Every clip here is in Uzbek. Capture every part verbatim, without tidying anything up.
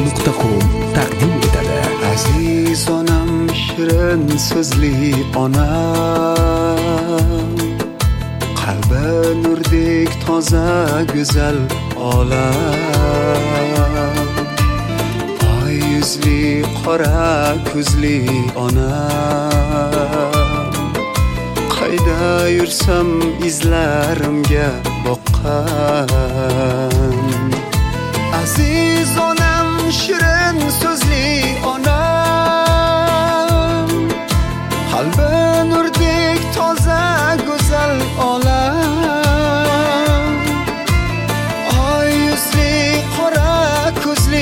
nuqta com taqdim etadi. Aziz onam, shirin so'zli onam, qalbi nurdek toza go'zal olam, oy yuzli qora ko'zli onam, qayda yursam izlarimga boqqan. Aziz onam, shirin so'zli onam, qalbi nurdek toza go'zal olam, oy yuzli qora ko'zli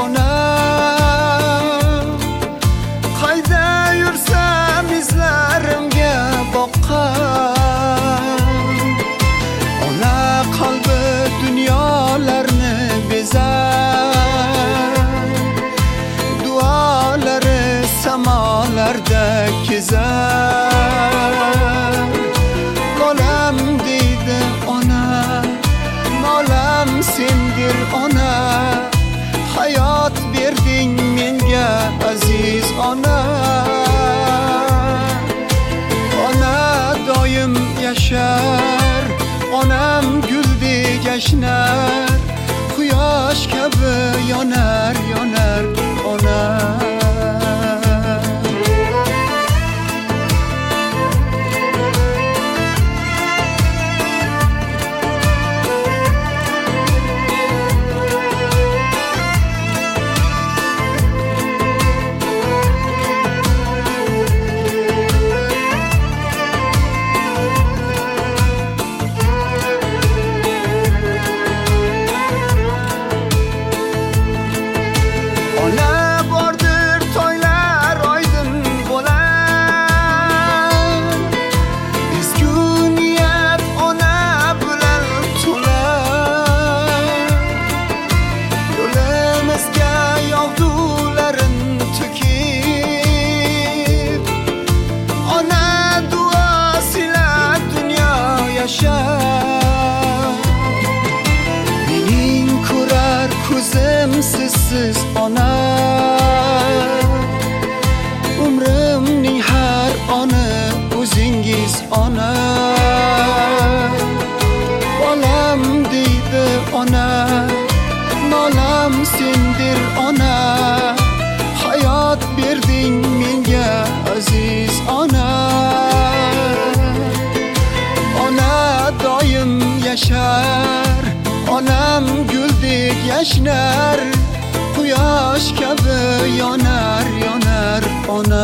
onam, qayda yursam izlarimga boqqan. Ona qalbi dunyolarni bezar, duolari samolarda kezar. Bolam deydi ona, bolam sendir ona, hayot berding menga aziz ona. Ona doim yashar, onam guldek yashnar, quyosh kabi yonar yonar ona. Mening ko'rar ko'zim sizsiz ona, umrimning har oni o'zingiz ona. Bolam deydi ona, bolam sendir ona, hayot berding menga aziz ona. Doim yashar, onam guldek yashnar, quyosh kabi yonar yonar ona.